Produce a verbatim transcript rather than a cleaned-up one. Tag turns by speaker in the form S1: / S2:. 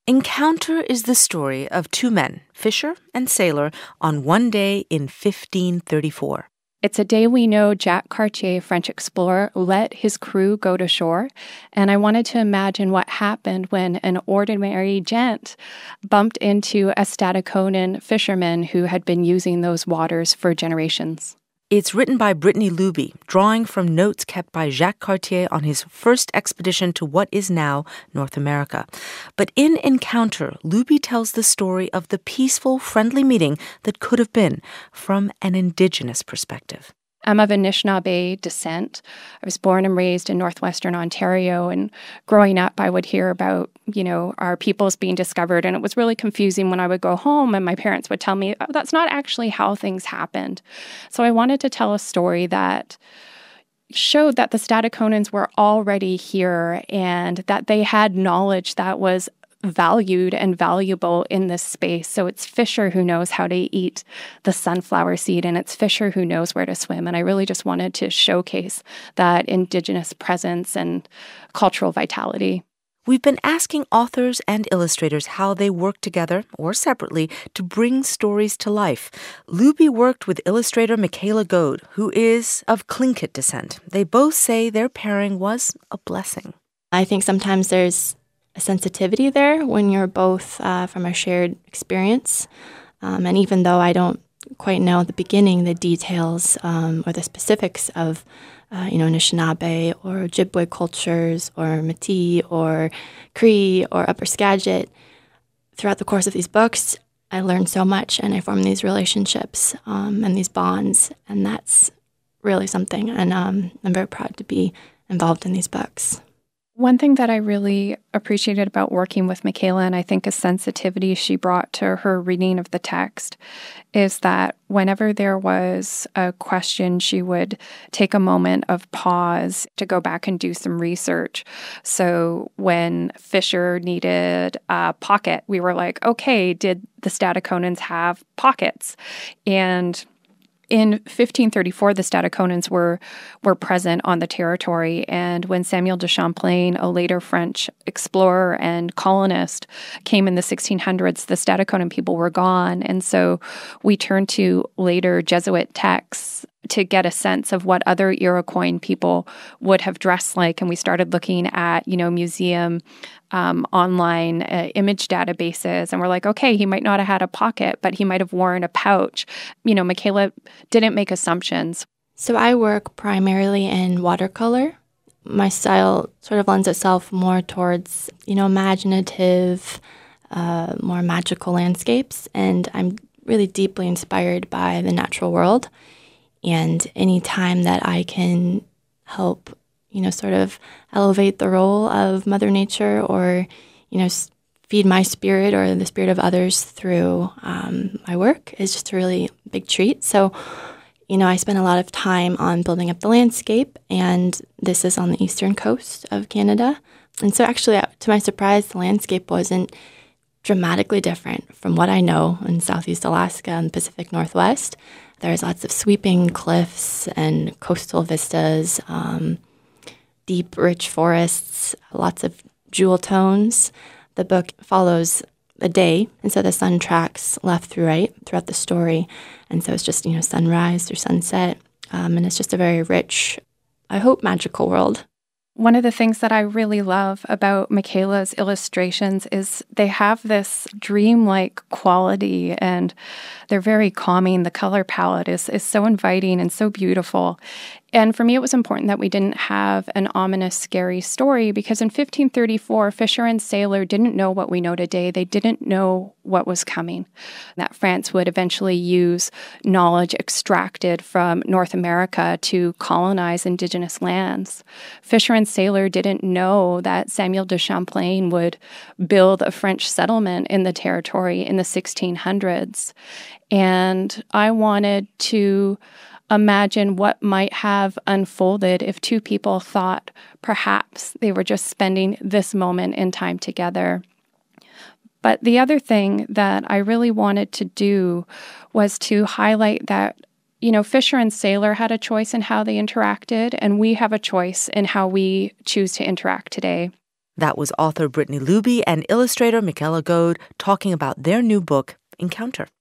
S1: Encounter is the story of two men, fisher and sailor, on one day in fifteen thirty-four.
S2: It's a day we know Jacques Cartier, French explorer, let his crew go to shore, and I wanted to imagine what happened when an ordinary gent bumped into a Stadaconian fisherman who had been using those waters for generations.
S1: It's written by Brittany Luby, drawing from notes kept by Jacques Cartier on his first expedition to what is now North America. But in Encounter, Luby tells the story of the peaceful, friendly meeting that could have been from an indigenous perspective.
S2: I'm of Anishinaabe descent. I was born and raised in northwestern Ontario, and growing up, I would hear about, you know, our peoples being discovered, and it was really confusing when I would go home and my parents would tell me, oh, that's not actually how things happened. So I wanted to tell a story that showed that the Stadaconians were already here and that they had knowledge that was valued and valuable in this space. So it's Fisher who knows how to eat the sunflower seed, and it's Fisher who knows where to swim. And I really just wanted to showcase that Indigenous presence and cultural vitality.
S1: We've been asking authors and illustrators how they work together or separately to bring stories to life. Luby worked with illustrator Michaela Goad, who is of Tlingit descent. They both say their pairing was a blessing.
S3: I think sometimes there's a sensitivity there when you're both uh, from a shared experience. Um, and even though I don't quite know at the beginning the details um, or the specifics of, uh, you know, Anishinaabe or Ojibwe cultures or Métis or Cree or Upper Skagit, throughout the course of these books, I learned so much and I formed these relationships um, and these bonds. And that's really something. And um, I'm very proud to be involved in these books.
S2: One thing that I really appreciated about working with Michaela, and I think a sensitivity she brought to her reading of the text, is that whenever there was a question, she would take a moment of pause to go back and do some research. So when Fisher needed a pocket, we were like, okay, did the Stadaconians have pockets? And in fifteen thirty-four, the Stadaconians were were present on the territory, and when Samuel de Champlain, a later French explorer and colonist, came in the sixteen hundreds, the Stadaconian people were gone, and so we turned to later Jesuit texts to get a sense of what other Iroquois people would have dressed like, and we started looking at, you know, museum um, online uh, image databases, and we're like, okay, he might not have had a pocket, but he might have worn a pouch. You know, Michaela didn't make assumptions.
S3: So I work primarily in watercolor. My style sort of lends itself more towards, you know, imaginative, uh, more magical landscapes, and I'm really deeply inspired by the natural world. And any time that I can help, you know, sort of elevate the role of Mother Nature or, you know, feed my spirit or the spirit of others through um, my work is just a really big treat. So, you know, I spend a lot of time on building up the landscape, and this is on the eastern coast of Canada. And so actually, to my surprise, the landscape wasn't dramatically different from what I know in Southeast Alaska and the Pacific Northwest. There's lots of sweeping cliffs and coastal vistas, um, deep, rich forests, lots of jewel tones. The book follows a day, and so the sun tracks left through right throughout the story. And so it's just, you know, sunrise through sunset, um, and it's just a very rich, I hope, magical world.
S2: One of the things that I really love about Michaela's illustrations is they have this dreamlike quality, and they're very calming. The color palette is, is so inviting and so beautiful. And for me, it was important that we didn't have an ominous, scary story, because in fifteen thirty-four, Fisher and sailor didn't know what we know today. They didn't know what was coming, that France would eventually use knowledge extracted from North America to colonize indigenous lands. Fisher and sailor didn't know that Samuel de Champlain would build a French settlement in the territory in the sixteen hundreds. And I wanted to imagine what might have unfolded if two people thought perhaps they were just spending this moment in time together. But the other thing that I really wanted to do was to highlight that, you know, Fisher and sailor had a choice in how they interacted, and we have a choice in how we choose to interact today.
S1: That was author Brittany Luby and illustrator Michaela Goad talking about their new book, Encounter.